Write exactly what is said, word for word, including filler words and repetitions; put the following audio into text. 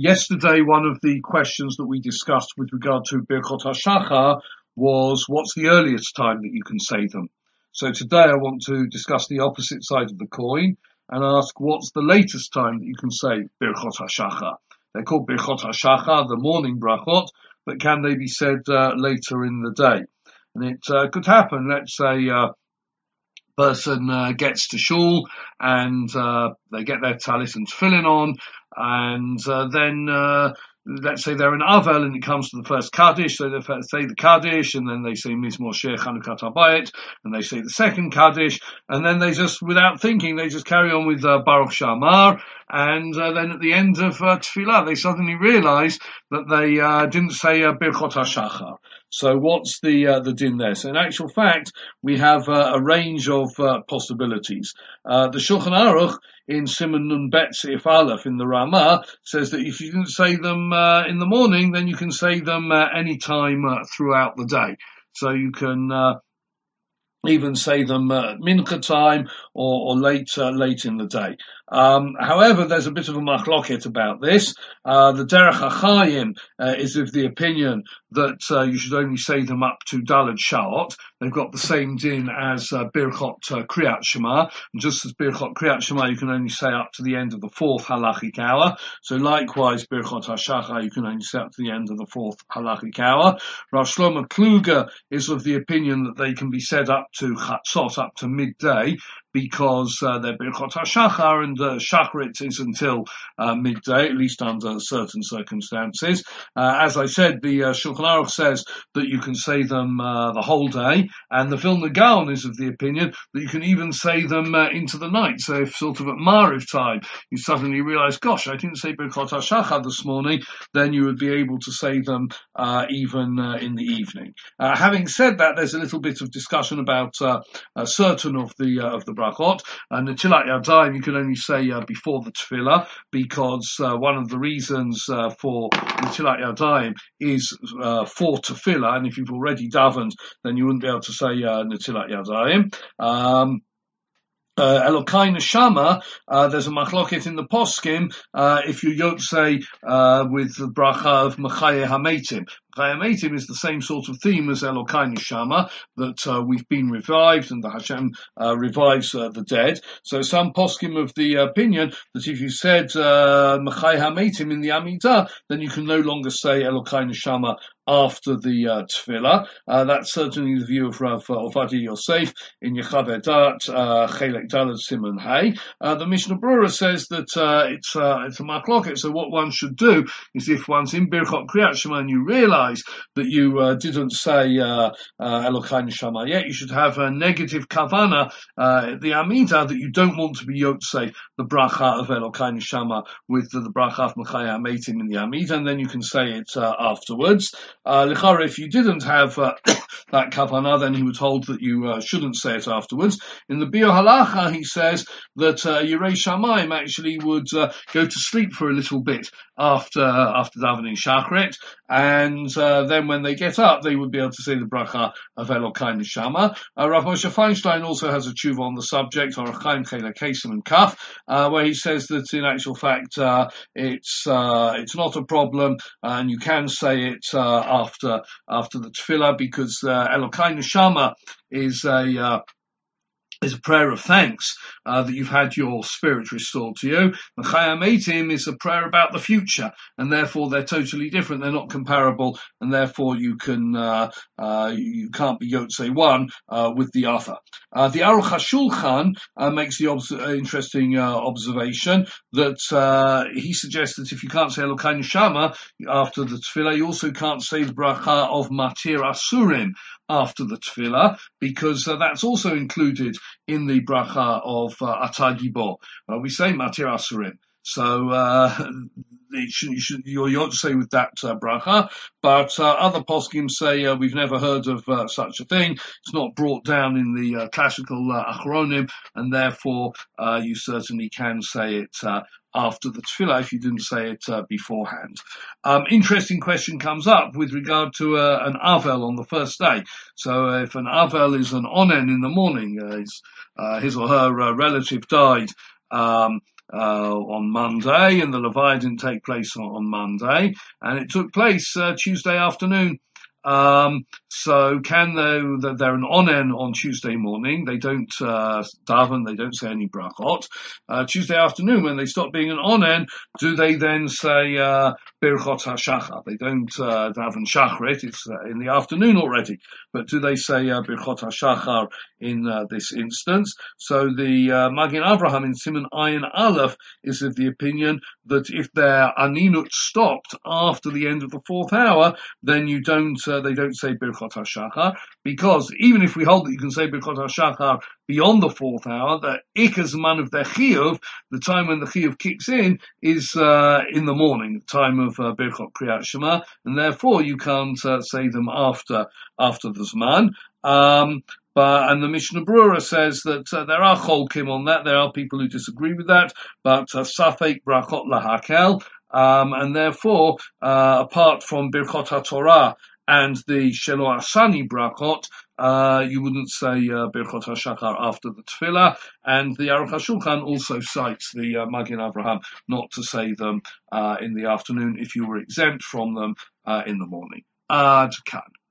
yesterday, one of the questions that we discussed with regard to Birchot HaShachar was what's the earliest time that you can say them? So today I want to discuss the opposite side of the coin and ask what's the latest time that you can say Birchot HaShachar? They're called Birchot HaShachar, the morning brachot, but can they be said uh, later in the day? And it uh, could happen, let's say, uh, person uh, gets to shul and uh, they get their talis and tefillin on, and uh, then uh, let's say they're in Avel and it comes to the first Kaddish, so they say the Kaddish and then they say Mizmor Sheh Chanukat Habayit and they say the second Kaddish, and then they just, without thinking, they just carry on with uh, Baruch Shamar, and uh, then at the end of uh, Tefillah they suddenly realise that they uh, didn't say uh, Birchot HaShachar. So what's the uh, the din there? So in actual fact, we have uh, a range of uh, possibilities. Uh, the Shulchan Aruch in Siman Nun Bet Seif Aleph in the Ramah says that if you didn't say them uh, in the morning, then you can say them uh, any time uh, throughout the day. So you can uh, even say them uh, at mincha time or, or late uh, late in the day. Um, however, there's a bit of a machloket about this. Uh, the Derech HaChaim uh, is of the opinion that uh, you should only say them up to Daled Shaot. They've got the same din as uh, Birchot uh, Kriyat Shema. And just as Birchot Kriyat Shema, you can only say up to the end of the fourth halachic hour. So likewise, Birchot HaShachar, you can only say up to the end of the fourth halachic hour. Rav Shlomo Kluger is of the opinion that they can be said up to Chatzot, up to midday, because uh, they're Birchot HaShachar, and uh, Shacharit is until uh, midday, at least under certain circumstances. Uh, as I said, the uh, Shulchan Aruch says that you can say them uh, the whole day, and the Vilna Gaon is of the opinion that you can even say them uh, into the night. So if sort of at Mariv time you suddenly realise, gosh, I didn't say Birchot HaShachar this morning, then you would be able to say them uh, even uh, in the evening. Uh, having said that, there's a little bit of discussion about uh, uh, certain of the uh, of the brachot. And uh, Netilat Yadayim you can only say uh, before the tefillah, because uh, one of the reasons uh, for Netilat Yadayim is uh, for tefillah, and if you've already davened, then you wouldn't be able to say uh, Netilat Yadayim. Um, Uh, Elokai Neshama, uh, there's a machloket in the poskim, uh, if you don't say, uh, with the bracha of Mechaye HaMeitim. Mechaye HaMeitim is the same sort of theme as Elokai Neshama, that, uh, we've been revived and the Hashem, uh, revives, uh, the dead. So some poskim of the opinion that if you said, uh, Mechaye HaMeitim in the Amidah, then you can no longer say Elokai Neshama after the uh, tefillah. Uh, that's certainly the view of Rav uh, Ovadia Yosef in Yechav Dat, uh, Chelek Daled Siman Hay. Uh, the Mishnah Brura says that uh, it's uh, it's a machloket. So what one should do is, if one's in Birchot Kriyat Shema and you realise that you uh, didn't say uh, uh, Elokai Neshama yet, you should have a negative kavana, uh, the Amidah, that you don't want to be yotzei the bracha of Elokai Neshama with the, the bracha of Mechaye HaMeitim in the Amidah, and then you can say it uh, afterwards. Uh, L'chara, if you didn't have uh, that kavanah, then he was told that you uh, shouldn't say it afterwards. In the Biur Halacha, he says that uh, Yirei Shamayim actually would uh, go to sleep for a little bit after after davening Shacharit, and uh, then when they get up, they would be able to say the bracha of Elokai Neshama. Uh, Rav Moshe Feinstein also has a tshuva on the subject, or Chaim Chelek Kesem and Kaf, uh, where he says that in actual fact uh, it's uh, it's not a problem, and you can say it uh, after after the tefillah, because uh, Elokai Neshama is a uh, is a prayer of thanks uh, that you've had your spirit restored to you. Mechaye HaMeitim is a prayer about the future, and therefore they're totally different. They're not comparable, and therefore you can uh, uh, you can't be yotzei one uh, with the other. Uh, the Aruch HaShulchan uh, makes the obs- uh, interesting uh, observation that uh, he suggests that if you can't say Elokai Neshama after the tefillah, you also can't say the bracha of Matir Asurim after the tefillah, because uh, that's also included in the bracha of uh, Atah Gibor. Uh, we say Matir Asurim. So, uh, it should, you should, you ought to say with that uh, bracha, but uh, other poskim say uh, we've never heard of uh, such a thing. It's not brought down in the uh, classical uh, Achronim, and therefore uh, you certainly can say it uh, after the tefillah if you didn't say it uh, beforehand. Um, interesting question comes up with regard to uh, an avel on the first day. So uh, if an avel is an onen in the morning, uh, his, uh, his or her uh, relative died, um, uh, on Monday, and the Levaya didn't take place on, on Monday, and it took place uh, Tuesday afternoon. Um, so can they, they're an onen on Tuesday morning, they don't uh, daven, they don't say any brachot. Uh, Tuesday afternoon, when they stop being an onen, do they then say uh, birchot hashachar? They don't uh, daven shachrit, it's uh, in the afternoon already, but do they say uh, birchot hashachar in uh, this instance? So the uh, Magen Avraham in Siman Ayin Aleph is of the opinion that if their aninut stopped after the end of the fourth hour, then you don't uh, they don't say Birchot HaShachar, because even if we hold that you can say Birchot HaShachar beyond the fourth hour, the Iker Zman of their Chiyuv, the time when the Chiyuv kicks in, is uh, in the morning, the time of uh, Birchot Kriyat Shema, and therefore you can't uh, say them after after the Zman. Um, But, and the Mishnah Brura says that uh, there are cholkim on that. There are people who disagree with that, but uh, safek brachot lahakel, um, and therefore, uh, apart from birchot haTorah and the shelo asani brachot, uh, you wouldn't say uh, birchot hashachar after the tefillah. And the Aruch HaShulchan also cites the uh, Magen Avraham not to say them uh, in the afternoon if you were exempt from them uh, in the morning. Ad kan.